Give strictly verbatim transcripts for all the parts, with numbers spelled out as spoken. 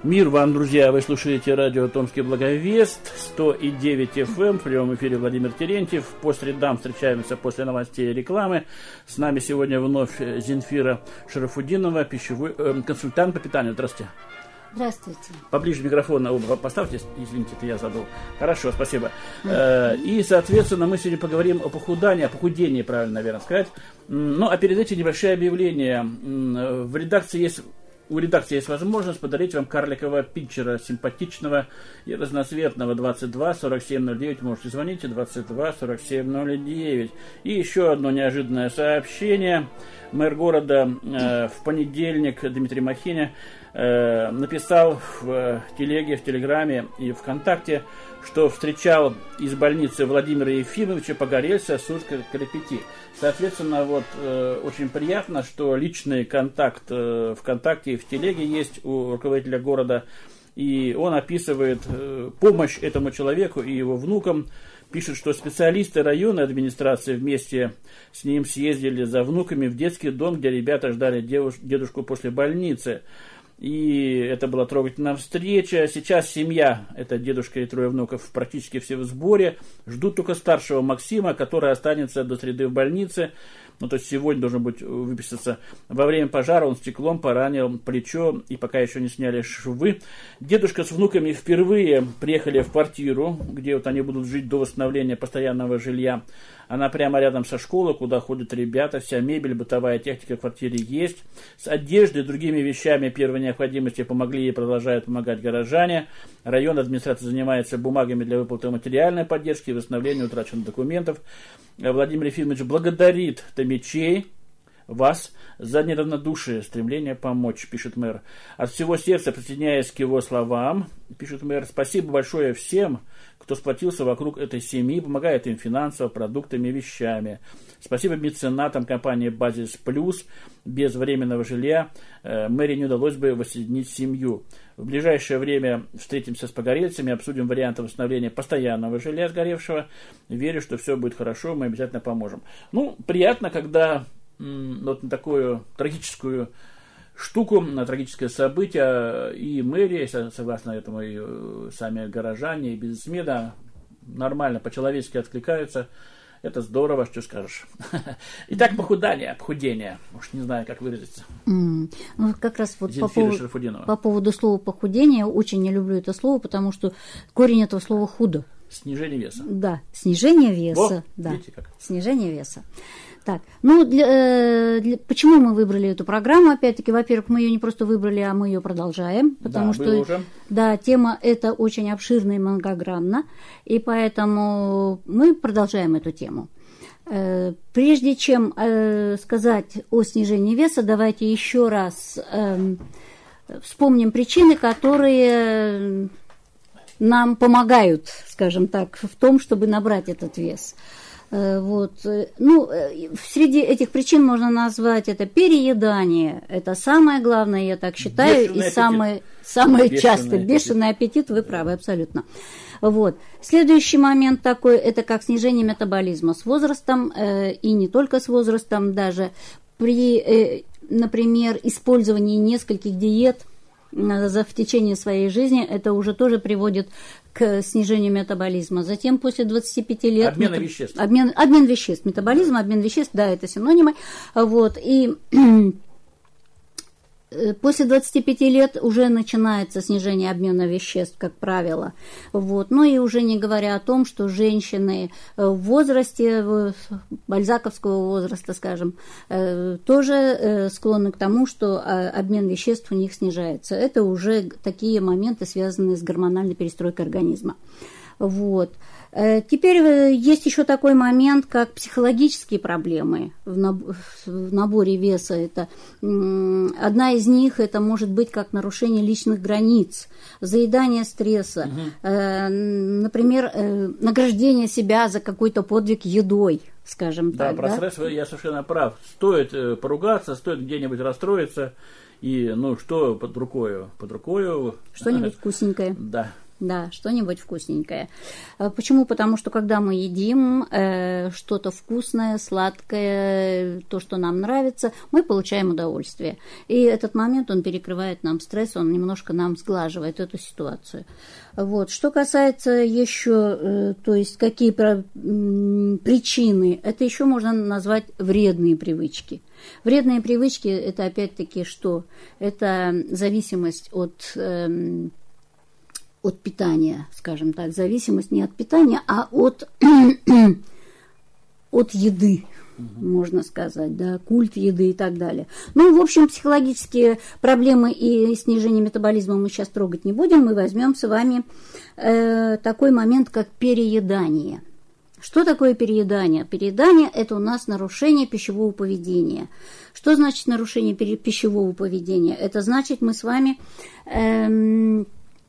Мир вам, друзья! Вы слушаете радио «Томский Благовест», сто и девять эф эм, в прямом эфире Владимир Терентьев. По средам встречаемся после новостей и рекламы. С нами сегодня вновь Зинфира Шарафудинова, пищевой э, консультант по питанию. Здравствуйте. Здравствуйте. Поближе микрофон оба поставьте, извините, это я забыл. Хорошо, спасибо. Э, и, соответственно, мы сегодня поговорим о похудании, о похудении, правильно, наверное, сказать. Ну, а перед этим небольшое объявление. В редакции есть... У редакции есть возможность подарить вам карликового питчера, симпатичного и разноцветного. Двадцать два сорок семь ноль девять, можете звонить, двадцать два сорок семь ноль девять. И еще одно неожиданное сообщение. Мэр города э, в понедельник Дмитрий Махиня э, написал в э, телеге, в телеграме и ВКонтакте, что встречал из больницы Владимира Ефимовича Погорельца с Сурска-Карапети. Соответственно, вот э, очень приятно, что личный контакт э, ВКонтакте и в телеге есть у руководителя города, и он описывает э, помощь этому человеку и его внукам. Пишет, что специалисты районной администрации вместе с ним съездили за внуками в детский дом, где ребята ждали девуш- дедушку после больницы. И это была трогательная встреча. Сейчас семья, это дедушка и трое внуков, практически все в сборе. Ждут только старшего Максима, который останется до среды в больнице. Ну, то есть сегодня должен быть выписаться. Во время пожара он стеклом поранил плечо, и пока еще не сняли швы. Дедушка с внуками впервые приехали в квартиру, где вот они будут жить до восстановления постоянного жилья. Она прямо рядом со школой, куда ходят ребята. Вся мебель, бытовая техника в квартире есть. С одеждой и другими вещами первой необходимости помогли и продолжают помогать горожане. Район администрации занимается бумагами для выплаты материальной поддержки и восстановления утраченных документов. Владимир Ефимович благодарит томичей, вас за неравнодушие, стремление помочь, пишет мэр. От всего сердца присоединяясь к его словам, пишет мэр, спасибо большое всем, кто сплотился вокруг этой семьи, помогает им финансово, продуктами, вещами. Спасибо меценатам компании «Базис Плюс». Без временного жилья э, мэре не удалось бы воссоединить семью. В ближайшее время встретимся с погорельцами, обсудим варианты восстановления постоянного жилья сгоревшего. Верю, что все будет хорошо, мы обязательно поможем. Ну, приятно, когда м- вот на такую трагическую штуку, на трагическое событие и мэрия, согласно этому, и сами горожане, и бизнесмены нормально, по-человечески откликаются. Это здорово, что скажешь. Итак, похудание, похудение. Уж не знаю, как выразиться. Mm. Ну, как раз вот по поводу, по поводу слова похудение, очень не люблю это слово, потому что корень этого слова худо. Снижение веса. Да, снижение веса. О, да. Видите как? Снижение веса. Так, ну, для, для, почему мы выбрали эту программу? Опять-таки, во-первых, мы ее не просто выбрали, а мы ее продолжаем, потому да, что уже. Да, тема эта очень обширна и многогранна, и поэтому мы продолжаем эту тему. Прежде чем сказать о снижении веса, давайте еще раз вспомним причины, которые нам помогают, скажем так, в том, чтобы набрать этот вес. Вот. Ну, среди этих причин можно назвать это переедание. Это самое главное, я так считаю, бешеный и самое, самое частое. Бешеный аппетит, вы правы, абсолютно. Вот. Следующий момент такой, это как снижение метаболизма с возрастом, э, и не только с возрастом, даже при, э, например, использовании нескольких диет в течение своей жизни, это уже тоже приводит к снижению метаболизма. Затем после двадцати пяти лет... Обмен мета... веществ. Обмен, обмен веществ. Метаболизм, обмен веществ, да, это синонимы. Вот. И после двадцати пяти лет уже начинается снижение обмена веществ, как правило. Вот. Ну и уже не говоря о том, что женщины в возрасте, бальзаковского возраста, скажем, тоже склонны к тому, что обмен веществ у них снижается. Это уже такие моменты, связанные с гормональной перестройкой организма. Вот. Теперь есть еще такой момент, как психологические проблемы в наборе веса. Это, одна из них это может быть как нарушение личных границ, заедание стресса, угу. Например, награждение себя за какой-то подвиг едой, скажем да, так. Про да, про стресс я совершенно прав. Стоит поругаться, стоит где-нибудь расстроиться, и ну что под рукою? Под рукою... Что-нибудь вкусненькое. Да. Да, что-нибудь вкусненькое. Почему? Потому что когда мы едим э, что-то вкусное, сладкое, то, что нам нравится, мы получаем удовольствие. И этот момент, он перекрывает нам стресс, он немножко нам сглаживает эту ситуацию. Вот. Что касается еще, э, то есть какие про, м, причины, это еще можно назвать вредные привычки. Вредные привычки – это опять-таки что? Это зависимость от... Э, от питания, скажем так, зависимость не от питания, а от, от еды, угу. можно сказать, да, культ еды и так далее. Ну, в общем, психологические проблемы и снижение метаболизма мы сейчас трогать не будем, мы возьмем с вами э, такой момент, как переедание. Что такое переедание? Переедание – это у нас нарушение пищевого поведения. Что значит нарушение пищевого поведения? Это значит, мы с вами... Э,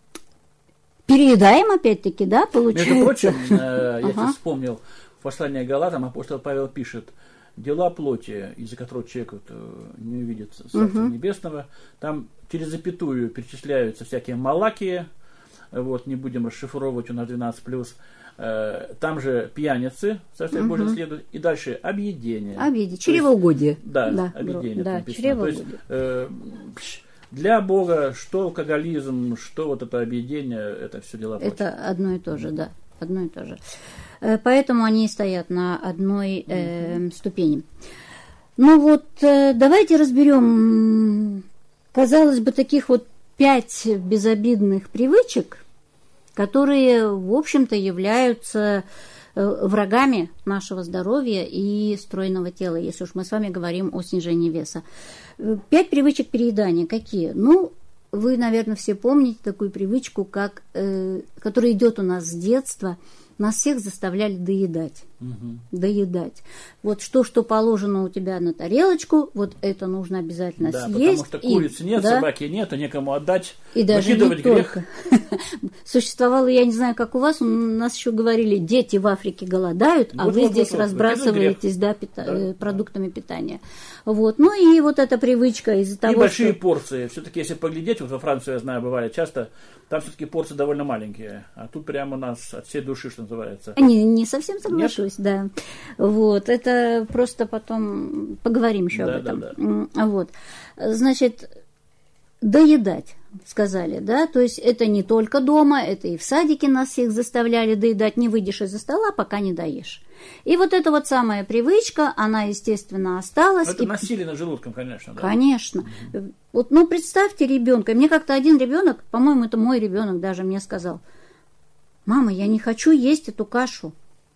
переедаем, опять-таки, да, получается. Между прочим, э, я ага. вспомнил, в послании к Галатам апостол Павел пишет: дела плоти, из-за которых человек вот, не увидит Царства угу. Небесного, там через запятую перечисляются всякие малакии, вот, не будем расшифровывать, у нас двенадцать плюс, э, там же пьяницы, Царствие угу. Божие следует, и дальше объедение. Объедение, чревоугодие. Да, да, объедение. Да, чревоугодие. То есть, э, для Бога, что алкоголизм, что вот это объедение, это все дела плоти. Это одно и то же, да, одно и то же. Поэтому они стоят на одной э, mm-hmm. ступени. Ну вот, э, давайте разберем, казалось бы, таких вот пять безобидных привычек, которые, в общем-то, являются э, врагами нашего здоровья и стройного тела, если уж мы с вами говорим о снижении веса. Пять привычек переедания. Какие? Ну, вы, наверное, все помните такую привычку, как, э, которая идет у нас с детства. Нас всех заставляли доедать. Угу. Доедать. Вот что, что положено у тебя на тарелочку, вот это нужно обязательно да, съесть. Потому что курицы и, нет, да, собаки нет, а некому отдать. И даже не грех. Существовало, я не знаю, как у вас, у нас еще говорили, дети в Африке голодают, вот, а вы вот, здесь вот, разбрасываетесь да, пита- да. продуктами питания. Вот. Ну и вот эта привычка из-за того, и большие что... порции. Все-таки, если поглядеть, вот во Франции, я знаю, бывали часто, там все-таки порции довольно маленькие. А тут прямо у нас от всей души, что называется. Не, не совсем соглашусь, Нет? да. Вот. Это просто потом поговорим еще да, об этом. Да, да. Вот. Значит, доедать, сказали, да, то есть это не только дома, это и в садике нас всех заставляли доедать, не выйдешь из-за стола, пока не доешь. И вот эта вот самая привычка, она, естественно, осталась. Это и... насилие над желудком, конечно. Да? Конечно. Угу. Вот, ну, представьте ребенка. Мне как-то один ребенок, по-моему, это мой ребенок даже мне сказал: мама, я не хочу есть эту кашу.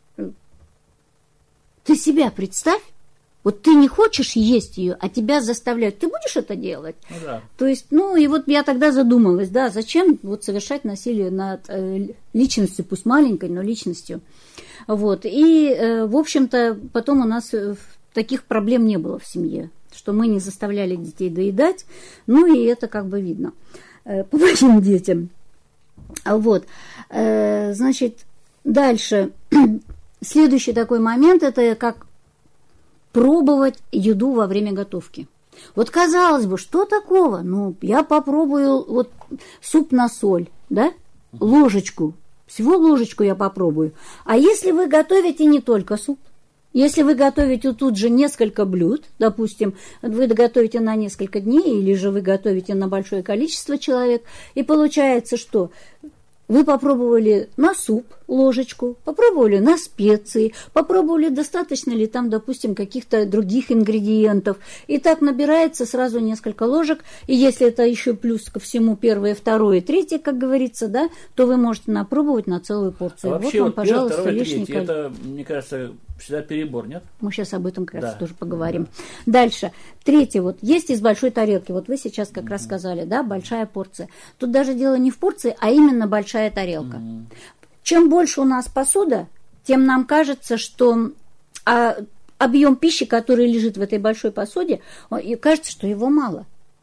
Ты себя представь. Вот ты не хочешь есть ее, а тебя заставляют. Ты будешь это делать? Ну, да. То есть, ну, и вот я тогда задумалась, да, зачем вот совершать насилие над э, личностью, пусть маленькой, но личностью. Вот. И, э, в общем-то, потом у нас э, таких проблем не было в семье, что мы не заставляли детей доедать. Ну, и это как бы видно э, по моим детям. Вот. Э, значит, дальше. Следующий такой момент, это как пробовать еду во время готовки. Вот казалось бы, что такого? Ну, я попробую вот суп на соль, да, ложечку, всего ложечку я попробую. А если вы готовите не только суп, если вы готовите тут же несколько блюд, допустим, вы готовите на несколько дней, или же вы готовите на большое количество человек, и получается, что вы попробовали на суп ложечку, попробовали на специи, попробовали, достаточно ли там, допустим, каких-то других ингредиентов. И так набирается сразу несколько ложек. И если это еще плюс ко всему первое, второе, третье, как говорится, да, то вы можете напробовать на целую порцию. А вот вообще, вам, вот пожалуйста, первое, второе, лишний третье, это, мне кажется, всегда перебор, нет? Мы сейчас об этом как раз да. тоже поговорим. Да. Дальше. Третье. Вот есть из большой тарелки. Вот вы сейчас как mm-hmm. раз сказали, да, большая порция. Тут даже дело не в порции, а именно большая тарелка. Mm-hmm. Чем больше у нас посуда, тем нам кажется, что а, объем пищи, который лежит в этой большой посуде, и кажется, что его мало.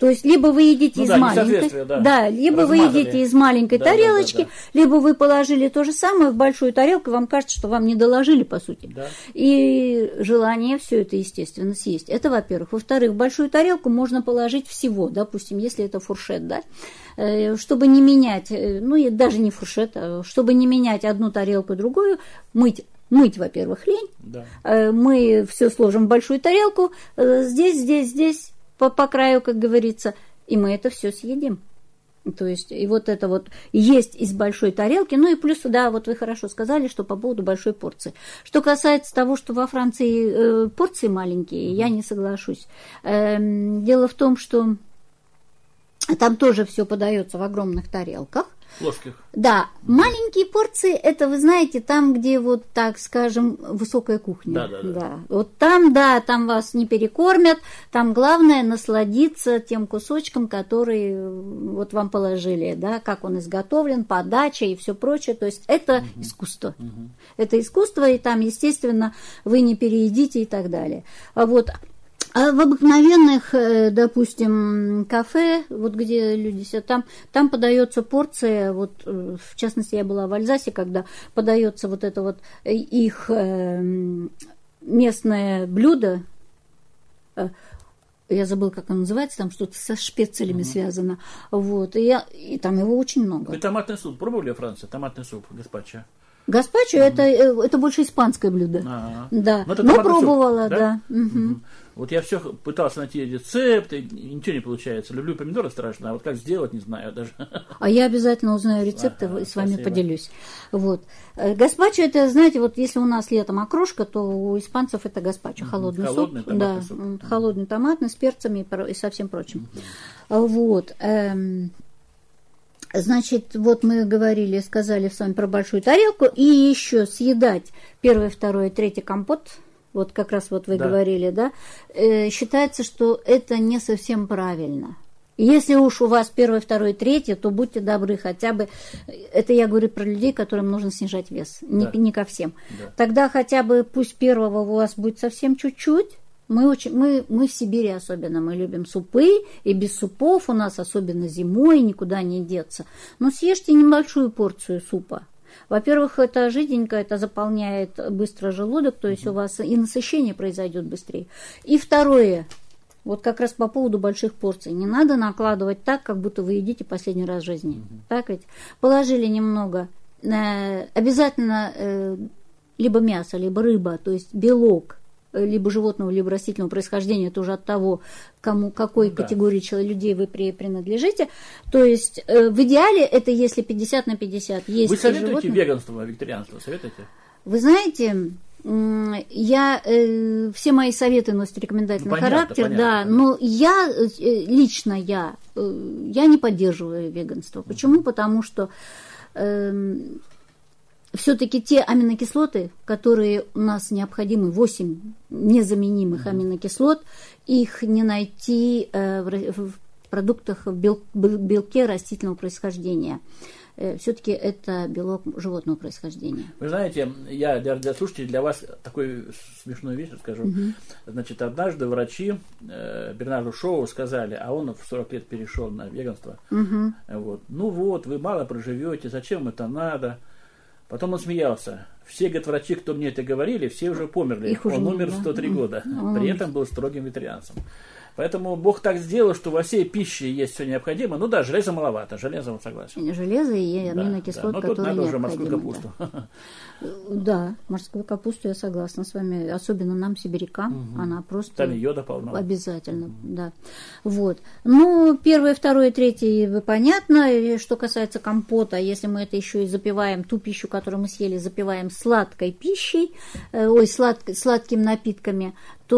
То есть, либо вы едите ну, из да, маленькой, да. да, либо Размазали. вы едите из маленькой да, тарелочки, да, да, да. либо вы положили то же самое в большую тарелку, и вам кажется, что вам не доложили, по сути. Да. И желание все это, естественно, съесть. Это, во-первых. Во-вторых, в большую тарелку можно положить всего, допустим, если это фуршет, да, чтобы не менять, ну, и даже не фуршет, а чтобы не менять одну тарелку другую, мыть. Мыть, во-первых, лень. Да. Мы все сложим в большую тарелку, здесь, здесь, здесь. По, по краю, как говорится, и мы это все съедим. То есть, и вот это вот есть из большой тарелки, ну и плюс, да, вот вы хорошо сказали, что по поводу большой порции. Что касается того, что во Франции э, порции маленькие, mm-hmm. я не соглашусь. Э, дело в том, что там тоже все подается в огромных тарелках. Плоских. Да, маленькие порции, это, вы знаете, там, где вот, так скажем, высокая кухня. Да, да, да. да. Вот там, да, там вас не перекормят, там главное насладиться тем кусочком, который вот вам положили, да, как он изготовлен, подача и все прочее. То есть это угу. искусство. Угу. Это искусство, и там, естественно, вы не переедите и так далее. Вот. А в обыкновенных, допустим, кафе, вот где люди сидят, там, там подается порция, вот, в частности, я была в Альзасе, когда подается вот это вот их местное блюдо, я забыла, как оно называется, там что-то со шпецелями uh-huh. связано, вот, и, я, и там его очень много. Вы томатный суп пробовали в Франции? Томатный суп, гаспачо? Гаспачо mm-hmm. это, это больше испанское блюдо. А-а-а. Да. Но, Но пробовала, суп, да. да. Угу. Угу. Вот я все пытался найти рецепт, и ничего не получается. Люблю помидоры страшно, а вот как сделать, не знаю даже. А я обязательно узнаю рецепты ага, и с вами спасибо. Поделюсь. Вот. Гаспачо это, знаете, вот если у нас летом окрошка, то у испанцев это гаспачо, холодный, холодный суп. Да, суп. Холодный томатный с перцами и со всем прочим. Угу. Вот. Эм... Значит, вот мы говорили, сказали с вами про большую тарелку, и еще съедать первый, второй, третий компот, вот как раз вот вы да. говорили, да, э, считается, что это не совсем правильно. Если уж у вас первый, второй, третий, то будьте добры, хотя бы, это я говорю про людей, которым нужно снижать вес, не, да. не ко всем. Да. Тогда хотя бы пусть первого у вас будет совсем чуть-чуть. Мы, очень, мы, мы в Сибири особенно, мы любим супы, и без супов у нас, особенно зимой, никуда не деться. Но съешьте небольшую порцию супа. Во-первых, это жиденько, это заполняет быстро желудок, то есть у вас и насыщение произойдет быстрее. И второе, вот как раз по поводу больших порций. Не надо накладывать так, как будто вы едите последний раз в жизни. Mm-hmm. Так ведь? Положили немного, э, обязательно э, либо мясо, либо рыба, то есть белок, либо животного, либо растительного происхождения, это уже от того, кому, какой да. категории человек, людей вы при, принадлежите. То есть э, в идеале это если пятьдесят на пятьдесят. Есть вы советуете животные. Веганство, вегетарианство? Советуете? Вы знаете, я, э, все мои советы носят рекомендательный ну, понятно, характер, понятно, да, понятно. Но я, э, лично я, э, я не поддерживаю веганство. Почему? Mm-hmm. Потому что э, все-таки те аминокислоты, которые у нас необходимы, восемь незаменимых mm-hmm. аминокислот, их не найти э, в, в продуктах в бел, белке растительного происхождения. Э, все-таки это белок животного происхождения. Вы знаете, я для, для слушателей для вас такую смешную вещь скажу. Mm-hmm. Значит, однажды врачи э, Бернарду Шоу сказали, а он в сорок лет перешел на веганство. Mm-hmm. Вот, ну вот, вы мало проживете, зачем это надо? Потом он смеялся. Все, говорит, врачи, кто мне это говорили, все уже померли. Их он умер в сто три года. Он При этом был строгим вегетарианцем. Поэтому Бог так сделал, что во всей пище есть все необходимое. Ну да, железа маловато, железо, вот согласен. Железо и аминокислот, да, да. которые необходимы. Но тут надо уже морскую капусту. Да. Да, морскую капусту я согласна с вами, особенно нам, сибирякам, угу. она просто... Там йода полно. Обязательно, угу. да. Вот. Ну, первое, второе, третье, понятно. Что касается компота, если мы это еще и запиваем, ту пищу, которую мы съели, запиваем сладкой пищей, э, ой, слад, сладкими напитками,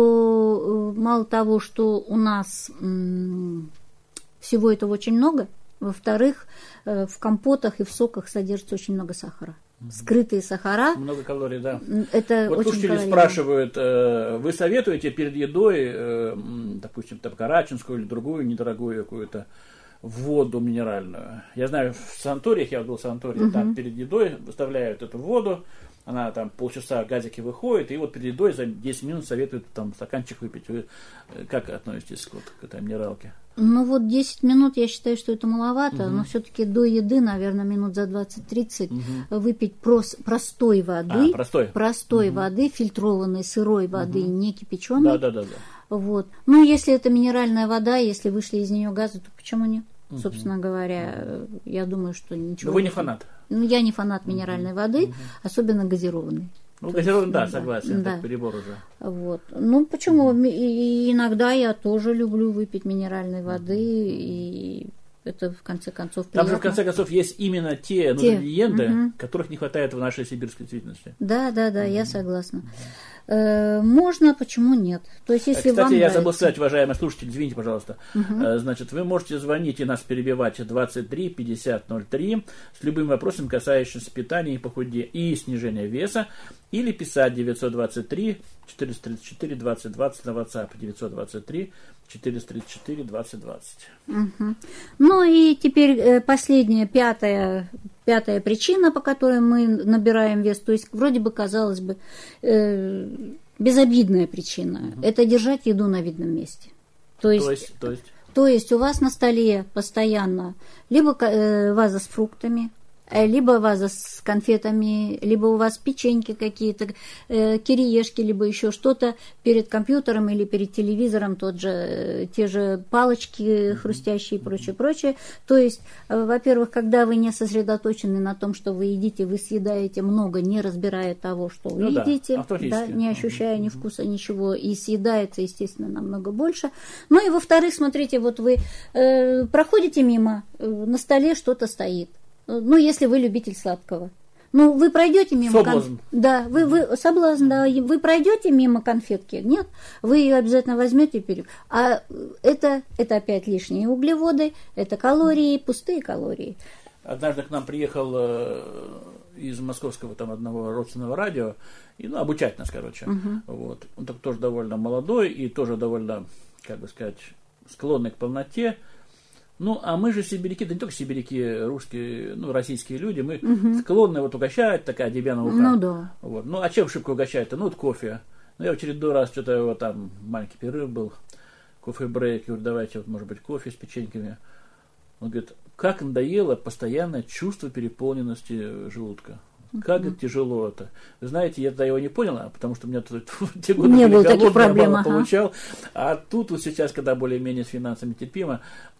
то э, мало того, что у нас м- всего этого очень много, во-вторых, э, в компотах и в соках содержится очень много сахара. Скрытые сахара. Много калорий, да. Это вот очень слушатели калорийно. Спрашивают, вы советуете перед едой, допустим, там, карачинскую или другую недорогую какую-то воду минеральную? Я знаю, в санаториях, я был в санатории, угу. там перед едой выставляют эту воду, она там полчаса газики выходит, и вот перед едой за десять минут советует там стаканчик выпить. Вы как относитесь вот к этой минералке? Ну вот десять минут, я считаю, что это маловато, угу. но все-таки до еды, наверное, минут за двадцать-тридцать угу. выпить прос, простой воды, а, простой, простой угу. воды, фильтрованной сырой воды, угу. не кипяченой. Да, да, да, да. Вот. Ну, если это минеральная вода, если вышли из нее газы, то почему нет? Угу. Собственно говоря, я думаю, что ничего. Но вы не фанат? Ну, я не фанат минеральной угу. воды, угу. особенно газированной. Ну, газированный, да, да, согласен, да. это перебор уже. Вот. Ну, почему? Mm-hmm. И иногда я тоже люблю выпить минеральной воды, и это, в конце концов, приятно. Там же, в конце концов, есть именно те, те. нутриенты, mm-hmm. которых не хватает в нашей сибирской действительности. Да, да, да, mm-hmm. я согласна. Mm-hmm. Можно, почему нет? То есть, если Кстати, вам я нравится... забыл сказать, уважаемые слушатели, извините, пожалуйста. Uh-huh. Значит, вы можете звонить и нас перебивать двадцать три пятьдесят ноль три с любым вопросом, касающимся питания и похудения и снижения веса, или писать девятьсот двадцать три четыреста тридцать четыре двадцать двадцать на WhatsApp девятьсот двадцать три четыреста тридцать четыре двадцать двадцать. Uh-huh. Ну и теперь последняя, пятая, пятая причина, по которой мы набираем вес, то есть вроде бы, казалось бы, э, безобидная причина, uh-huh. это держать еду на видном месте. То есть, то есть, то есть? То есть у вас на столе постоянно либо э, ваза с фруктами, либо ваза с конфетами, либо у вас печеньки какие-то, э, кириешки, либо еще что-то перед компьютером или перед телевизором, тот же, э, те же палочки хрустящие и прочее, прочее. То есть, э, во-первых, когда вы не сосредоточены на том, что вы едите, вы съедаете много, не разбирая того, что вы ну едите, да, да, не ощущая ни вкуса, ничего, и съедается, естественно, намного больше. Ну и, во-вторых, смотрите, вот вы э, проходите мимо, э, на столе что-то стоит. Ну, если вы любитель сладкого. Ну, вы пройдете мимо... Соблазн. Кон... Да, вы, вы, соблазн, да. Вы пройдете мимо конфетки? Нет. Вы ее обязательно возьмете и перейдете. А это, это опять лишние углеводы, это калории, пустые калории. Однажды к нам приехал э, из московского там одного родственного радио, и, ну, обучать нас, короче. Uh-huh. Вот. Он так тоже довольно молодой и тоже довольно, как бы сказать, склонный к полноте. Ну, а мы же сибиряки, да не только сибиряки, русские, ну, российские люди, мы угу. склонны вот угощать, такая дебяная рука. Ну, да. Вот. Ну, а чем шибко угощать-то? Ну, вот кофе. Ну, я в очередной раз что-то вот там, маленький перерыв был, кофе-брейк, я говорю, давайте, вот, может быть, кофе с печеньками. Он говорит, как надоело постоянное чувство переполненности желудка. Как mm-hmm. тяжело это. Вы знаете, я тогда его не поняла, потому что у меня тут те годы не были голодные, я мало ага. получал. А тут вот сейчас, когда более-менее с финансами терпимо,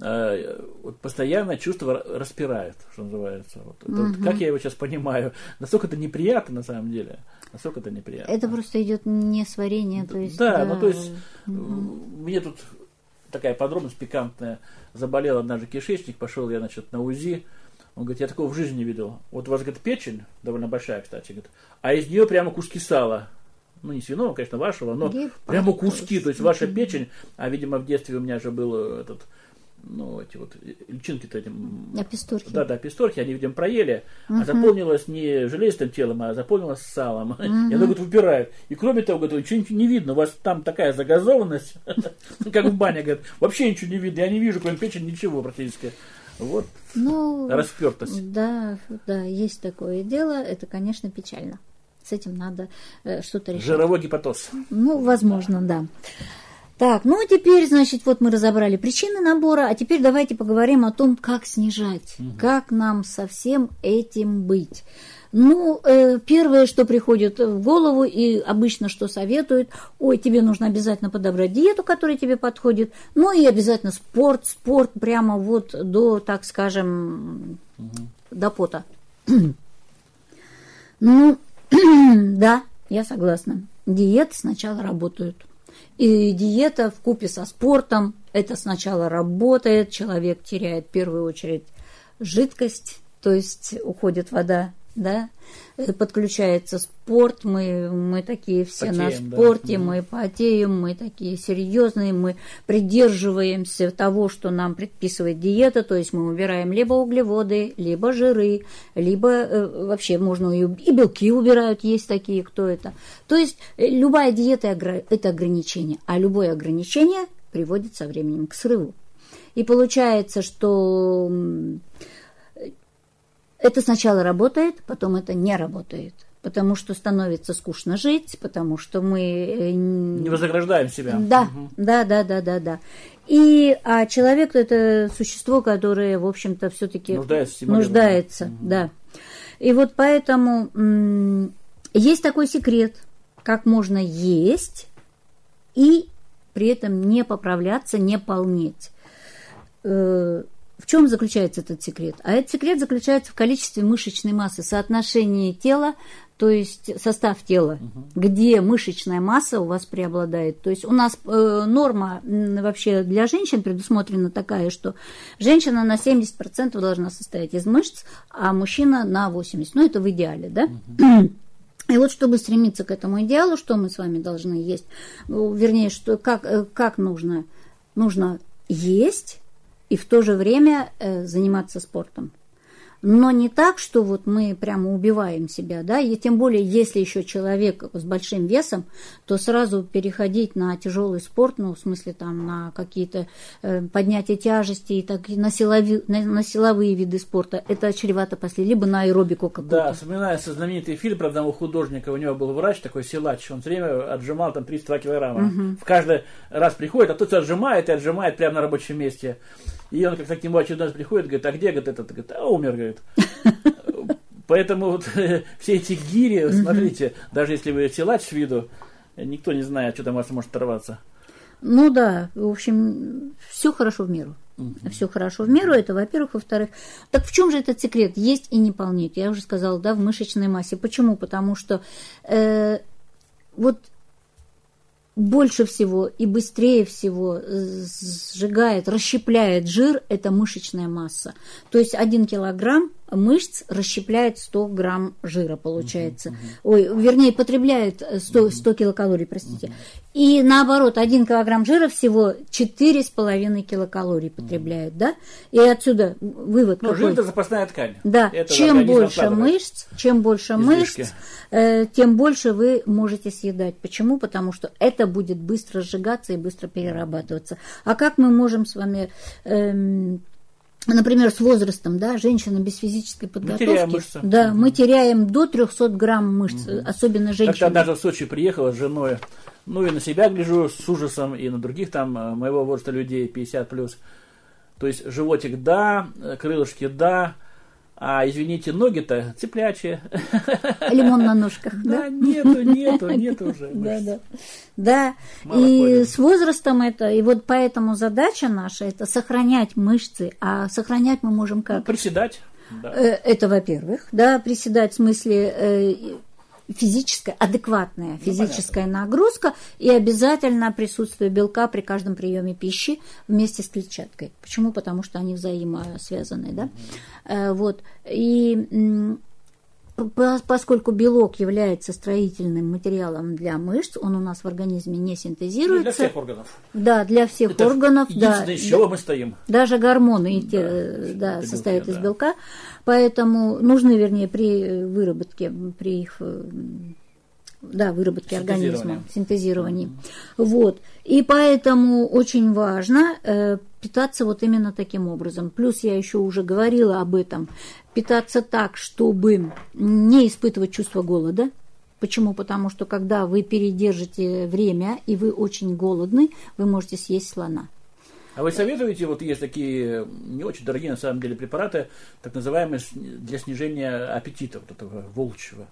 э, вот постоянное чувство распирает, что называется. Вот. Mm-hmm. Вот, как я его сейчас понимаю, насколько это неприятно на самом деле. Насколько это неприятно. Это просто идет несварение. То есть, да, да, ну то есть mm-hmm. мне тут такая подробность пикантная. Заболел однажды кишечник, пошел я, значит, на УЗИ. Он говорит, я такого в жизни не видел. Вот у вас, говорит, печень, довольно большая, кстати, говорит, а из нее прямо куски сала. Ну, не свиного, конечно, вашего, но Гиппа, прямо куски. То есть ваша печень, а, видимо, в детстве у меня же был этот, ну, эти вот личинки-то этим... Аписторхи. Да, да, аписторхи, они, видимо, проели, uh-huh. а заполнилось не железистым телом, а заполнилось салом. Uh-huh. И оно, говорит, выпирает. И кроме того, говорит, ничего не видно, у вас там такая загазованность, как в бане, говорит, вообще ничего не видно, я не вижу, кроме печени, ничего практически. Вот, ну, распертость. Да, да, есть такое дело, это, конечно, печально. С этим надо э, что-то решать. Жировой гепатоз. Ну, возможно, да. да. Так, ну, теперь, значит, вот мы разобрали причины набора, а теперь давайте поговорим о том, как снижать, угу. как нам со всем этим быть. Ну, э, первое, что приходит в голову и обычно что советуют, ой, тебе нужно обязательно подобрать диету, которая тебе подходит, ну и обязательно спорт, спорт прямо вот до, так скажем, угу. до пота. Ну, да, я согласна. Диеты сначала работают. И диета вкупе со спортом, это сначала работает, человек теряет в первую очередь жидкость, то есть уходит вода. Да, подключается спорт, мы, мы такие все потеем, на спорте, да. мы потеем, мы такие серьезные, мы придерживаемся того, что нам предписывает диета, то есть мы убираем либо углеводы, либо жиры, либо э, вообще можно и, и белки убирают, есть такие, кто это. То есть любая диета – это ограничение, а любое ограничение приводит со временем к срыву. И получается, что... это сначала работает, потом это не работает. потому что становится скучно жить, потому что мы... Не вознаграждаем себя. Да, угу. да, да, да, да, да. И, а человек – это существо, которое, в общем-то, все-таки нуждается, нуждается угу. да. И вот поэтому м- есть такой секрет, как можно есть и при этом не поправляться, не полнеть. В чем заключается этот секрет? А этот секрет заключается в количестве мышечной массы, соотношении тела, то есть состав тела, угу. где мышечная масса у вас преобладает. То есть у нас э, норма вообще для женщин предусмотрена такая, что женщина на семьдесят процентов должна состоять из мышц, а мужчина на восемьдесят процентов. Ну, это в идеале, да? Угу. И вот чтобы стремиться к этому идеалу, что мы с вами должны есть? Вернее, что, как, как нужно? Нужно есть и в то же время э, заниматься спортом. Но не так, что вот мы прямо убиваем себя, да, и тем более, если еще человек с большим весом, то сразу переходить на тяжелый спорт, ну, в смысле, там, на какие-то э, поднятия тяжести, и так, на, силови, на, на силовые виды спорта, это чревато после, либо на аэробику какую-то. Да, вспоминается знаменитый фильм про одного художника, у него был врач такой, силач, он все время отжимал там тридцать два килограмма. Угу. В каждый раз приходит, а тот отжимает и отжимает прямо на рабочем месте. И он как-то к нему очередной раз приходит, говорит, а где, говорит, этот? Говорит, а умер, говорит. Поэтому вот все эти гири, смотрите, даже если вы силач с виду, никто не знает, что там у вас может оторваться. Ну да, в общем, все хорошо в меру. Uh-huh. Все хорошо в меру, это во-первых. Во-вторых, так в чем же этот секрет? Есть и не полнеть. Я уже сказала, да, в мышечной массе. Почему? Потому что э, вот больше всего и быстрее всего сжигает, расщепляет жир – это мышечная масса. То есть один килограмм мышц расщепляет сто грамм жира, получается. Uh-huh, uh-huh. Ой, вернее, потребляет сто, сто килокалорий, простите. Uh-huh. И наоборот, один килограмм жира всего четыре с половиной килокалорий потребляет, uh-huh. да? И отсюда вывод ну, какой? Жир – это запасная ткань. Да, это чем больше мышц, чем больше излишки. мышц, э, тем больше вы можете съедать. Почему? Потому что это будет быстро сжигаться и быстро перерабатываться. А как мы можем с вами... Э, Например, с возрастом, да, женщина без физической подготовки, мы теряем мышцы. Да, угу. мы теряем до трехсот грамм мышц, угу. особенно женщины. Как-то даже в Сочи приехала с женой, ну и на себя гляжу с ужасом, и на других там моего возраста людей, пятьдесят плюс. То есть животик да, крылышки да, а, извините, ноги-то цыплячие. Лимон на ножках, да? Да, нету, нету, нету уже Да, да. Да, и с возрастом это, и вот поэтому задача наша – это сохранять мышцы, а сохранять мы можем как? Приседать. Это, во-первых, да, приседать в смысле физическая, адекватная физическая ну, нагрузка и обязательно присутствие белка при каждом приеме пищи вместе с клетчаткой. Почему? Потому что они взаимосвязаны, да? Mm-hmm. Вот. И поскольку белок является строительным материалом для мышц, он у нас в организме не синтезируется. Для всех органов. Да, для всех это органов. Да, из чего мы стоим. Даже гормоны да, те, да, состоят белки, из да. белка. Поэтому нужны, вернее, при выработке, при их да, выработке организма, синтезировании. Mm-hmm. Вот. И поэтому очень важно э, питаться вот именно таким образом. Плюс я еще уже говорила об этом. Питаться так, чтобы не испытывать чувство голода. Почему? Потому что когда вы передержите время и вы очень голодны, вы можете съесть слона. А вы советуете, вот есть такие не очень дорогие на самом деле препараты, так называемые для снижения аппетита, вот этого волчьего?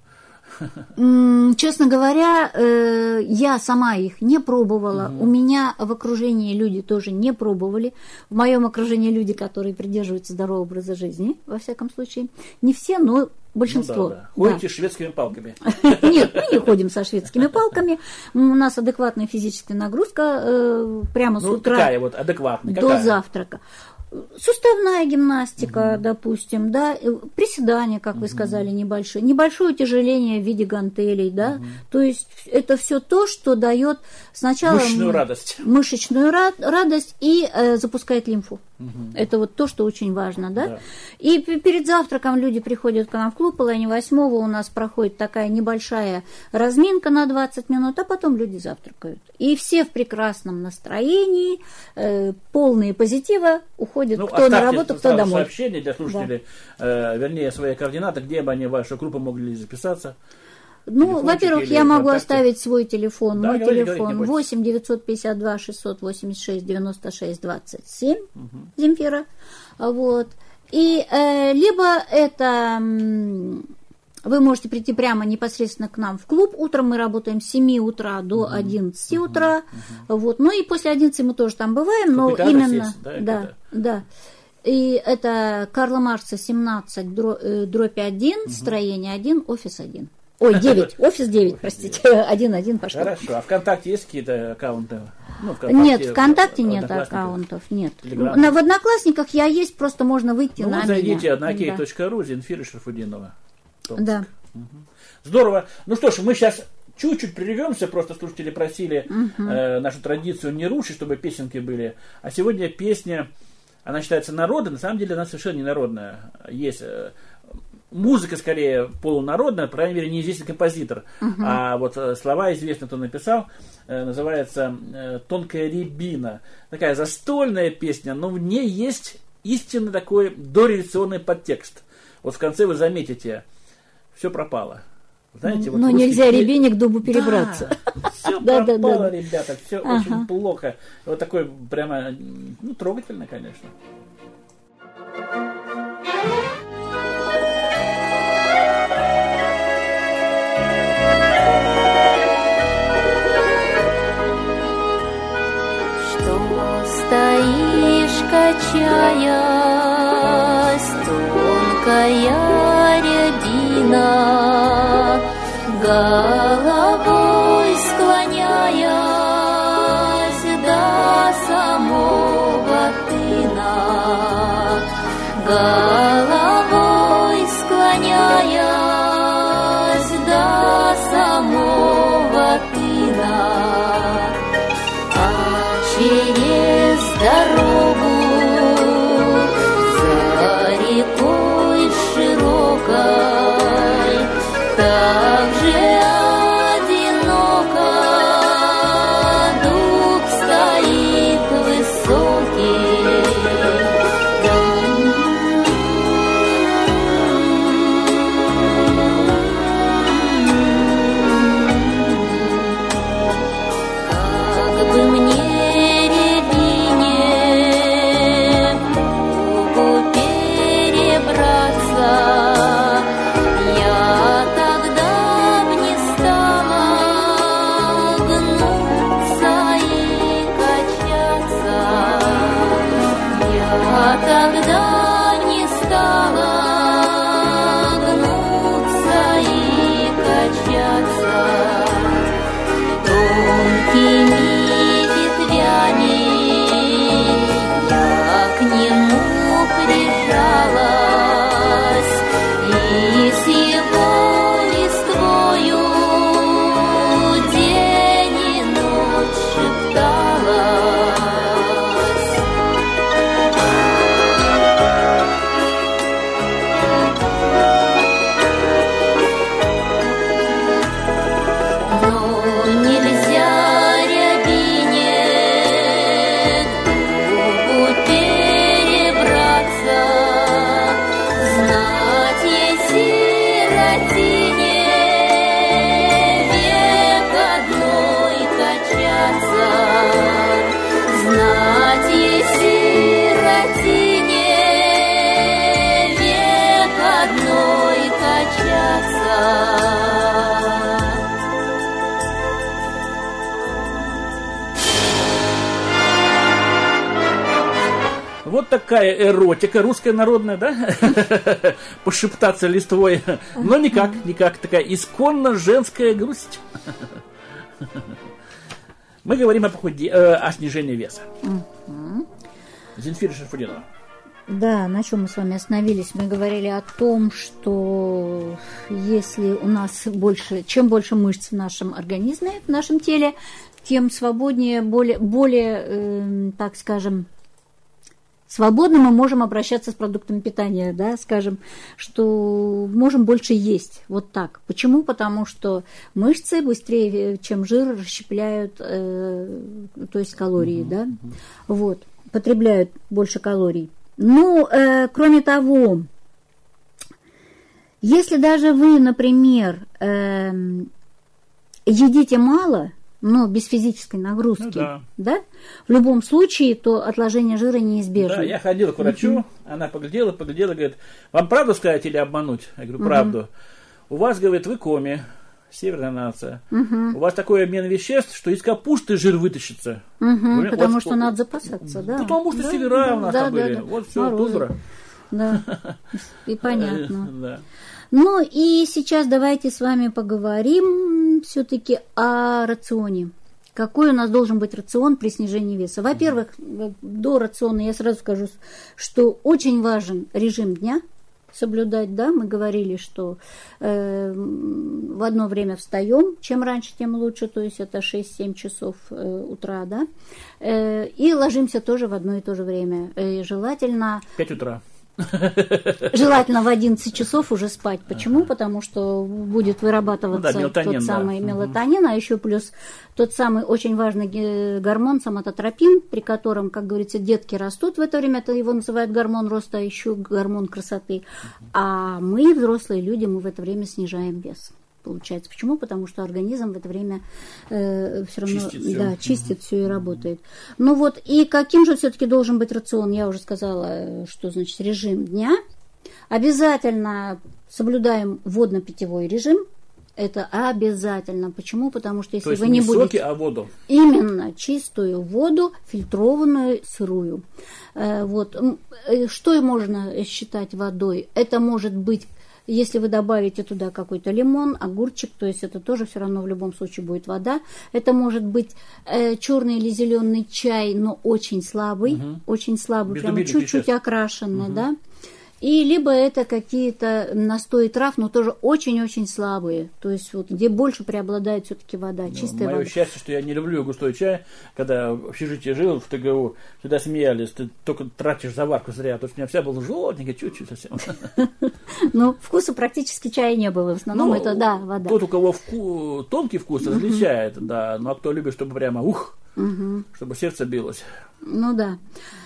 Честно говоря, я сама их не пробовала. Угу. У меня в окружении люди тоже не пробовали. В моем окружении люди, которые придерживаются здорового образа жизни, во всяком случае. Не все, но большинство. Ну, да, да. Ходите да. с шведскими палками? Нет, мы не ходим со шведскими палками. У нас адекватная физическая нагрузка прямо с утра какая вот адекватная? До завтрака. Суставная гимнастика, угу. допустим, да, приседания, как угу. вы сказали, небольшое, небольшое утяжеление в виде гантелей, да, угу. то есть это все то, что дает сначала мышечную радость, мышечную ра- радость и э, запускает лимфу. Угу. Это вот то, что очень важно, да? да. И перед завтраком люди приходят к нам в клуб, половине восьмого у нас проходит такая небольшая разминка на двадцать минут, а потом люди завтракают. И все в прекрасном настроении, э, полные позитива, уходят ну, кто на работу, кто домой. Сообщение для слушателей, да. э, вернее, свои координаты, где бы они в вашу группу могли записаться. Ну, во-первых, я могу ВКонтакте оставить свой телефон. Да, мой говорите, телефон говорите, восемь девятьсот пятьдесят два шестьсот восемьдесят шесть девяносто шесть двадцать семь, угу. Земфира. Вот. И э, либо это м, вы можете прийти прямо непосредственно к нам в клуб. Утром мы работаем с семи утра до uh-huh. одиннадцати uh-huh. утра. Uh-huh. Вот. Ну и после одиннадцати мы тоже там бываем, но именно... Есть, да, да, да. И это Карла Маркса семнадцать, дробь один, uh-huh. строение один, офис один. Ой, девять, офис девять, простите, один-один пошел. Хорошо, а ВКонтакте есть какие-то аккаунты? Ну, ВКонтакте, нет, ВКонтакте нет аккаунтов, нет. На, в Одноклассниках я есть, просто можно выйти ну, на вот зайдите меня. на окей точка ру, Земфира Шарафутдинова. Да. Угу. Здорово. Ну что ж, мы сейчас чуть-чуть прервемся, просто слушатели просили угу. э, нашу традицию не рушить, чтобы песенки были. А сегодня песня, она считается народной, на самом деле она совершенно не народная. Есть... Э, музыка, скорее, полународная, по крайней мере, неизвестный композитор. Uh-huh. А вот э, слова известны, кто написал, э, называется э, «Тонкая рябина». Такая застольная песня, но в ней есть истинно такой дореволюционный подтекст. Вот в конце вы заметите, все пропало. Знаете, вот но нельзя песни... рябине к дубу перебраться. Да, все пропало, ребята, все очень плохо. Вот такой прямо, ну, трогательно, конечно. Стоишь, качаясь, тонкая рябина, головой склоняясь до самого тына, головой склоняясь до самого тына, а через дорогу за рекой широкой так же одиноко дуб стоит высокий. Как бы мне Вот такая эротика, русская народная, да? Пошептаться листвой. Но никак, никак. Такая исконно женская грусть. Мы говорим о, похуде... о снижении веса. Земфира Шарафутдинова. Да, на чем мы с вами остановились? Мы говорили о том, что если у нас больше, чем больше мышц в нашем организме, в нашем теле, тем свободнее, более, более э, так скажем, свободно мы можем обращаться с продуктами питания, да, скажем, что можем больше есть, вот так. Почему? Потому что мышцы быстрее, чем жир, расщепляют, э, то есть калории, uh-huh, да, uh-huh. Вот, потребляют больше калорий. Ну, э, кроме того, Если даже вы, например, э, едите мало, но без физической нагрузки, ну, да. Да, в любом случае, то отложение жира неизбежно. Да, я ходила к врачу, uh-huh. она поглядела, поглядела, говорит, вам правду сказать или обмануть? Я говорю, правду. Uh-huh. У вас, говорит, вы коми, северная нация. Uh-huh. У вас такой обмен веществ, что из капусты жир вытащится. Uh-huh, потому вот, что вот, надо запасаться, да. Потому что да, севера да, у нас да, там были. Да, да. Вот все, тундра. Да, и понятно. Да. Ну и сейчас давайте с вами поговорим все-таки о рационе. Какой у нас должен быть рацион при снижении веса? Во-первых, до рациона я сразу скажу, что очень важен режим дня соблюдать, да, мы говорили, что э, в одно время встаем, чем раньше, тем лучше, то есть это шесть-семь часов э, утра, да, э, и ложимся тоже в одно и то же время, э, желательно... пять утра. Желательно в одиннадцать часов уже спать. Почему? Ага. Потому что будет вырабатываться ну, да, мелатонин, тот самый да. мелатонин, а еще плюс тот самый очень важный гормон соматотропин, при котором, как говорится, детки растут в это время, это его называют гормон роста, а еще гормон красоты. А мы, взрослые люди, мы в это время снижаем вес. Получается. Почему? Потому что организм в это время э, все равно чистит, да, чистит угу. все и работает. Ну вот, и каким же все-таки должен быть рацион? Я уже сказала, что значит режим дня. Обязательно соблюдаем водно-питьевой режим. Это обязательно. Почему? Потому что если То есть вы не не будете... соки, а воду. Именно чистую воду, фильтрованную, сырую. Э, вот. Что можно считать водой? Это может быть... Если вы добавите туда какой-то лимон, огурчик, то есть это тоже все равно в любом случае будет вода. Это может быть э, черный или зеленый чай, но очень слабый, угу. очень слабый, без прямо чуть-чуть веществ. Окрашенный, угу. да. И либо это какие-то настои трав, но тоже очень-очень слабые. То есть вот где больше преобладает все-таки вода, ну, чистая мое вода. счастье, что я не люблю густой чай. Когда в общежитии жил в ТГУ, всегда смеялись, ты только тратишь заварку зря. То есть у меня вся была желтенькая, чуть-чуть совсем. Ну, вкуса практически чая не было. В основном это, да, вода. Тот, у кого тонкий вкус, различает, да. Ну, а кто любит, чтобы прямо, ух, чтобы сердце билось. Ну, да.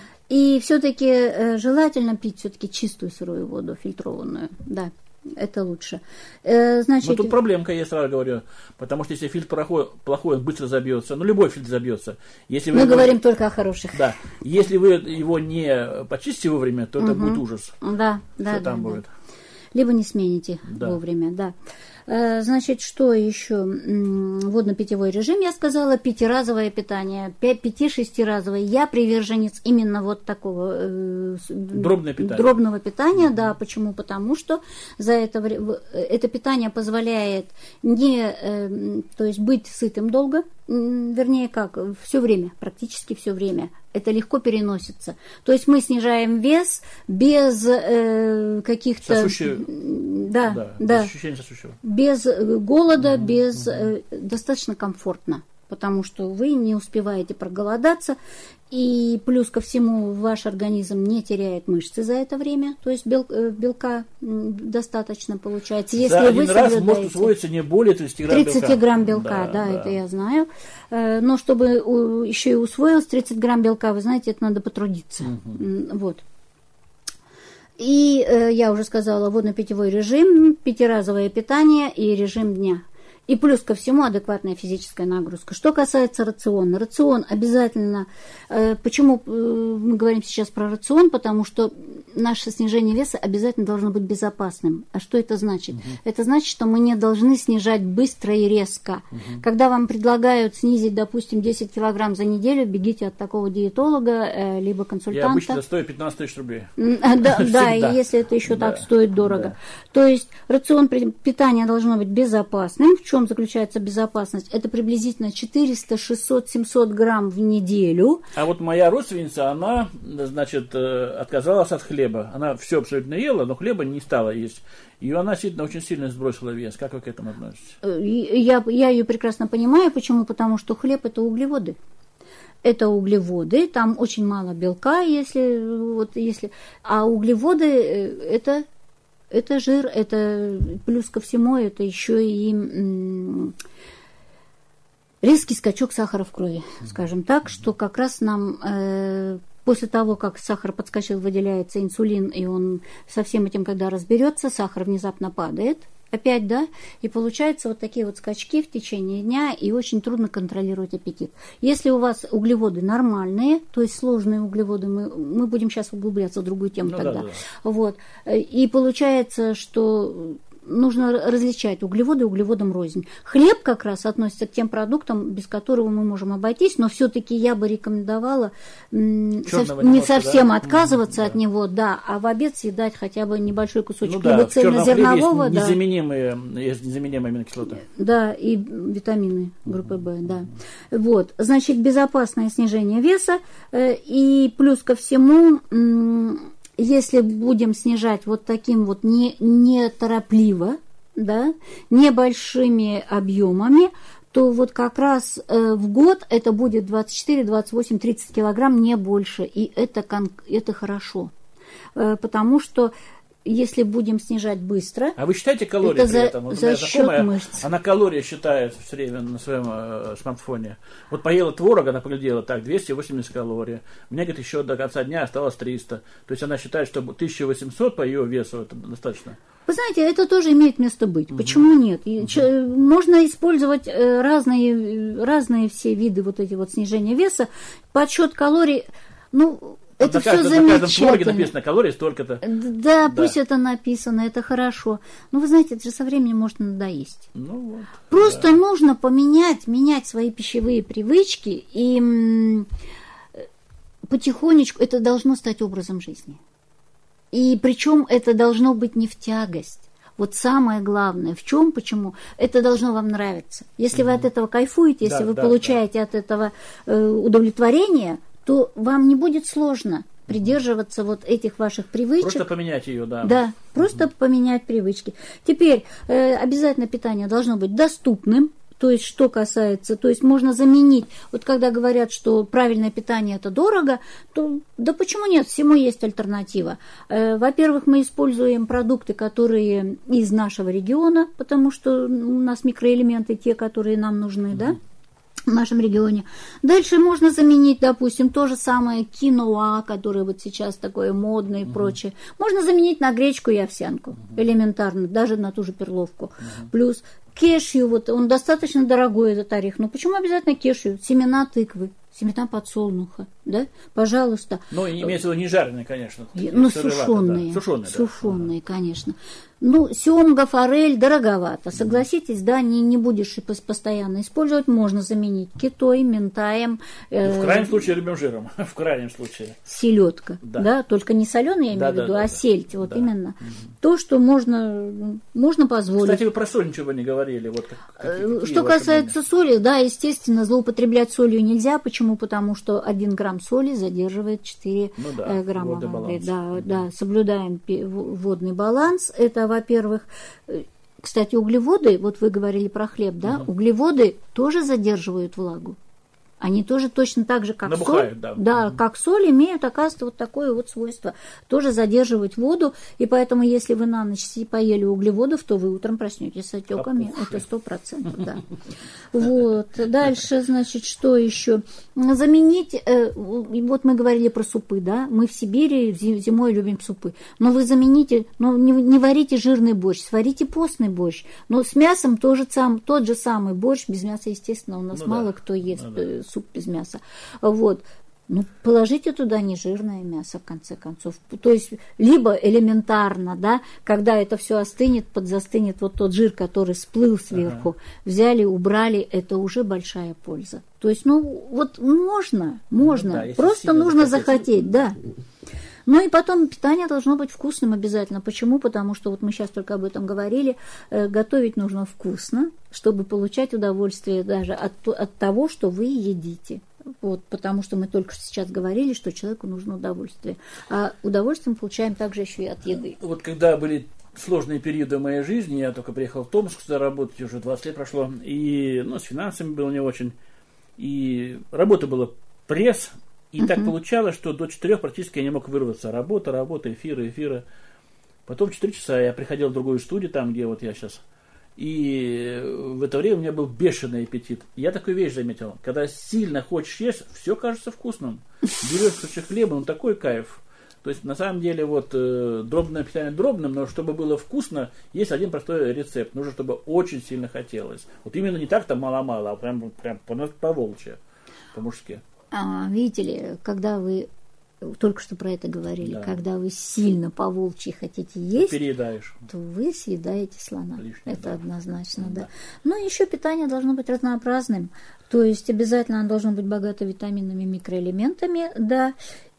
И все-таки э, желательно пить все-таки чистую сырую воду, фильтрованную, да, это лучше. Э, значит... Но тут проблемка, я сразу говорю, потому что если фильтр плохой, плохой он быстро забьется, ну любой фильтр забьется. Если Мы вы говорим его... только о хороших. Да, если вы его не почистите вовремя, то это угу. будет ужас. Да, да, что да, там да. будет. Либо не смените да. вовремя, да. Значит, что еще? Водно-питьевой режим, я сказала, пятиразовое питание, пяти-шестиразовое. Я приверженец именно вот такого э, Дробное питание. дробного питания, mm-hmm. да. Почему? Потому что за это, это питание позволяет не, э, то есть быть сытым долго, вернее как, все время, практически все время. Это легко переносится. То есть мы снижаем вес без э, каких-то... Сосущие... Да, да, да. Без ощущения сосущего. Без голода, mm-hmm. без... Mm-hmm. Э, достаточно комфортно, потому что вы не успеваете проголодаться. И плюс ко всему ваш организм не теряет мышцы за это время, то есть бел, белка достаточно получается. Если за вы один раз может усвоиться не более тридцати грамм белка. тридцать грамм белка, да, да, да, это я знаю. Но чтобы еще и усвоилось тридцать грамм белка, вы знаете, это надо потрудиться. Угу. Вот. И я уже сказала, водно-питьевой режим, пятиразовое питание и режим дня. И плюс ко всему адекватная физическая нагрузка. Что касается рациона. Рацион обязательно... Э, почему э, мы говорим сейчас про рацион? Потому что наше снижение веса обязательно должно быть безопасным. А что это значит? Угу. Это значит, что мы не должны снижать быстро и резко. Угу. Когда вам предлагают снизить, допустим, десять килограмм за неделю, бегите от такого диетолога, э, либо консультанта. Я обычно стою пятнадцать тысяч рублей. Да, и если это еще так стоит дорого. То есть рацион питания должно быть безопасным. В чем заключается безопасность? Это приблизительно четыреста, шестьсот, семьсот грамм в неделю. А вот моя родственница, она, значит, отказалась от хлеба. Она все абсолютно ела, но хлеба не стала есть. И она сильно, очень сильно сбросила вес. Как вы к этому относитесь? Я, я ее прекрасно понимаю. Почему? Потому что хлеб – это углеводы. Это углеводы, там очень мало белка, если, вот, если, а углеводы – это... Это жир, это плюс ко всему, это еще и м, резкий скачок сахара в крови, скажем так, что как раз нам э, после того, как сахар подскочил, выделяется инсулин, и он со всем этим, когда разберется, сахар внезапно падает. Опять, да, и получаются вот такие вот скачки в течение дня, и очень трудно контролировать аппетит. Если у вас углеводы нормальные, то есть сложные углеводы, мы, мы будем сейчас углубляться в другую тему ну, тогда. Да, да. Вот. И получается, что нужно различать углеводы углеводам рознь. Хлеб как раз относится к тем продуктам, без которого мы можем обойтись, но все-таки я бы рекомендовала Черного не немножко, совсем да? отказываться mm-hmm, от да. него, да, а в обед съедать хотя бы небольшой кусочек ну, да, либо цельнозернового. Есть да. незаменимые, есть незаменимые аминокислоты. Да, и витамины группы mm-hmm. В, да. Вот, значит, безопасное снижение веса, и плюс ко всему... Если будем снижать вот таким вот не, неторопливо, да, небольшими объемами, то вот как раз э, в год это будет двадцать четыре, двадцать восемь, тридцать килограмм, не больше. И это, это хорошо, э, потому что если будем снижать быстро... А вы считаете калории это при этом? За, вот за счет мышц. Она калории считает все время на своем э, смартфоне. Вот поела творога, она поглядела, так, двести восемьдесят калорий. У меня, говорит, еще до конца дня осталось триста. То есть она считает, что тысяча восемьсот по ее весу это достаточно. Вы знаете, это тоже имеет место быть. Угу. Почему нет? Угу. Можно использовать разные, разные все виды вот эти вот снижения веса. Подсчет калорий, ну... Это на все каждом, замечательно. На каждом твороге написано калории столько-то. Да, да, пусть это написано, это хорошо. Но вы знаете, это же со временем можно надоесть. Ну, вот, Просто да. нужно поменять, менять свои пищевые привычки, и м, потихонечку это должно стать образом жизни. И причем это должно быть не в тягость. Вот самое главное, в чем, почему, это должно вам нравиться. Если угу. вы от этого кайфуете, если да, вы да, получаете да. от этого э, удовлетворение, то вам не будет сложно придерживаться вот этих ваших привычек. Просто поменять ее, да. Да, просто mm-hmm. поменять привычки. Теперь э, обязательно питание должно быть доступным, то есть что касается, то есть можно заменить, вот когда говорят, что правильное питание это дорого, то да почему нет, всему есть альтернатива. Э, во-первых, мы используем продукты, которые из нашего региона, потому что у нас микроэлементы те, которые нам нужны, mm-hmm. да, в нашем регионе. Дальше можно заменить, допустим, то же самое киноа, которое вот сейчас такое модное и uh-huh. прочее. Можно заменить на гречку и овсянку, uh-huh. элементарно, даже на ту же перловку. Uh-huh. Плюс кешью, вот он достаточно дорогой, этот орех. Но почему обязательно кешью? Семена тыквы, семена подсолнуха, да? Пожалуйста. Ну, имеется в виду не жареные, конечно. Ну, сушеные. Да. Сушеные, сушеные, да. конечно. Ну, семга, форель дороговато. Согласитесь, да, не, не будешь постоянно использовать, можно заменить китой, ментаем. Э, в крайнем случае рыбьим жиром. В крайнем случае. Селедка, да. да, только не соленая, я имею да, в виду, да, а да, сельдь, вот да. именно. Угу. То, что можно, можно позволить. Кстати, вы про соль ничего не говорили. Вот как, какие, что касается соли, да, естественно, злоупотреблять солью нельзя. Почему? Потому что один грамм соли задерживает четыре ну, да, грамма воды. Да, угу. да, соблюдаем водный баланс. Это, во-первых, кстати, углеводы, вот вы говорили про хлеб, да, угу. углеводы тоже задерживают влагу. Они тоже точно так же, как Набухают, соль, да. Да, угу. как соль, имеют, оказывается, вот такое вот свойство. Тоже задерживать воду, и поэтому, если вы на ночь поели углеводов, то вы утром проснетесь с отеками, это сто процентов, да. Вот, дальше, значит, что еще? Заменить, вот мы говорили про супы, да, мы в Сибири зимой любим супы, но вы замените, ну, не варите жирный борщ, сварите постный борщ, но с мясом тоже сам, тот же самый борщ, без мяса, естественно, у нас ну, мало да. кто ест ну, да. суп без мяса. Вот. Ну, положите туда нежирное мясо, в конце концов. То есть, либо элементарно, да, когда это все остынет, подзастынет вот тот жир, который всплыл сверху, ага. взяли, убрали, это уже большая польза. То есть, ну, вот можно, можно. Ну, да, просто нужно захотеть, захотеть да. Ну и потом питание должно быть вкусным обязательно. Почему? Потому что вот мы сейчас только об этом говорили. Э, готовить нужно вкусно, чтобы получать удовольствие даже от, от того, что вы едите. Вот, потому что мы только сейчас говорили, что человеку нужно удовольствие. А удовольствие мы получаем также еще и от еды. Вот когда были сложные периоды в моей жизни, я только приехал в Томск сюда работать, уже двадцать лет прошло, и ну, с финансами было не очень. И работа была пресс. И uh-huh. так получалось, что до четырех практически я не мог вырваться. Работа, работа, эфиры, эфиры. Потом в четыре часа я приходил в другую студию, там, где вот я сейчас. И в это время у меня был бешеный аппетит. Я такую вещь заметил. Когда сильно хочешь есть, все кажется вкусным. Берешь кусочек хлеба, ну такой кайф. То есть, на самом деле, вот, э, дробное питание дробным, но чтобы было вкусно, есть один простой рецепт. Нужно, чтобы очень сильно хотелось. Вот именно не так-то мало-мало, а прям, прям по-волчьи, по-мужски. А, видите ли, когда вы только что про это говорили, да. Когда вы сильно по-волчьи хотите есть, переедаешь, то вы съедаете слона. Лишнее, это да. Однозначно, да. Да. Но еще питание должно быть разнообразным. То есть обязательно оно должно быть богато витаминами, микроэлементами, да.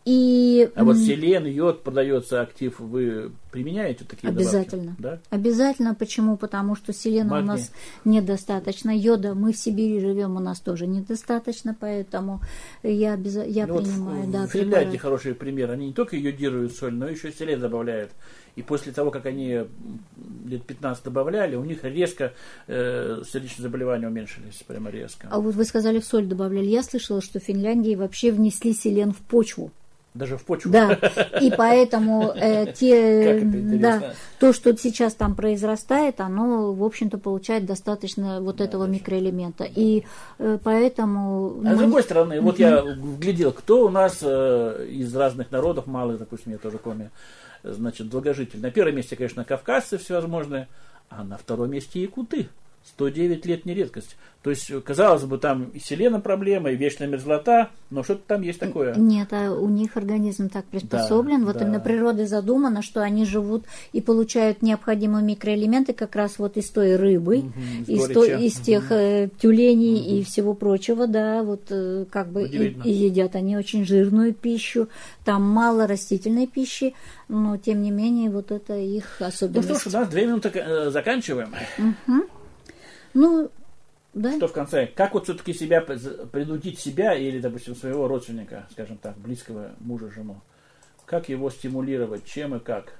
И, а вот селен, йод продается актив, вы применяете такие обязательно. Добавки? Да? Обязательно. Почему? Потому что селена Магний. У нас недостаточно, йода мы в Сибири живем, у нас тоже недостаточно, поэтому я, обяз... я ну принимаю. Вот да, в Финляндии хороший пример. Они не только йодируют соль, но еще селен добавляют. И после того, как они лет пятнадцать добавляли, у них резко э, сердечные заболевания уменьшились, прямо резко. А вот вы сказали, в соль добавляли. Я слышала, что в Финляндии вообще внесли селен в почву. Даже в почву. Да, и поэтому э, те, да, то, что сейчас там произрастает, оно, в общем-то, получает достаточно вот да, этого да, микроэлемента. Да. И э, поэтому... А мы... с другой стороны, uh-huh. вот я глядел, кто у нас э, из разных народов, малых, допустим, я тоже коми, значит, долгожитель. На первом месте, конечно, кавказцы всевозможные, а на втором месте якуты. сто девять лет не редкость. То есть, казалось бы, там и селена проблема, и вечная мерзлота, но что-то там есть такое. Нет, а у них организм так приспособлен, да, вот да. Именно природой задумано, что они живут и получают необходимые микроэлементы как раз вот из той рыбы, угу, из, то, из тех угу. э, тюленей угу. и всего прочего, да, вот э, как бы и, и едят они очень жирную пищу, там мало растительной пищи, но тем не менее вот это их особенность. Ну что ж, у нас две минуты э, заканчиваем. Угу. Ну, да. Что в конце? Как вот все-таки себя, принудить себя или, допустим, своего родственника, скажем так, близкого мужа, жену, как его стимулировать, чем и как?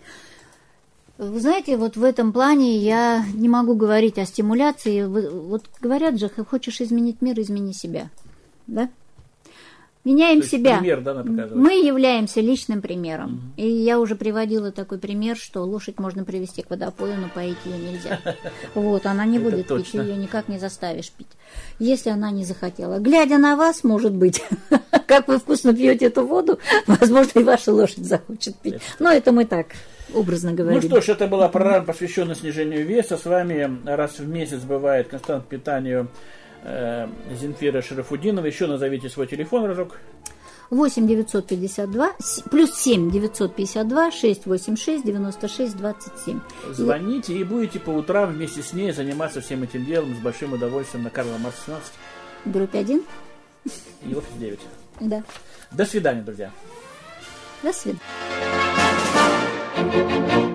Вы знаете, вот в этом плане я не могу говорить о стимуляции. Вот говорят же, хочешь изменить мир, измени себя, да? Меняем То есть себя. Пример, да, надо показывать. Мы являемся личным примером. Угу. И я уже приводила такой пример, что лошадь можно привести к водопою, но поить ее нельзя. Вот, она не будет пить, ее никак не заставишь пить. Если она не захотела. Глядя на вас, может быть, как вы вкусно пьете эту воду, возможно, и ваша лошадь захочет пить. Но это мы так образно говорим. Ну что ж, это была программа, посвященная снижению веса. С вами раз в месяц бывает консультант по питанию Зинфира Шарафудинова. Еще назовите свой телефон разок. восемь девятьсот пятьдесят два плюс семь девятьсот пятьдесят два шестьсот восемьдесят шесть девяносто шесть двадцать семь. Звоните и будете по утрам вместе с ней заниматься всем этим делом с большим удовольствием на Карла Маркса семнадцать. Группе один. И офис девять. Да. До свидания, друзья. До свидания.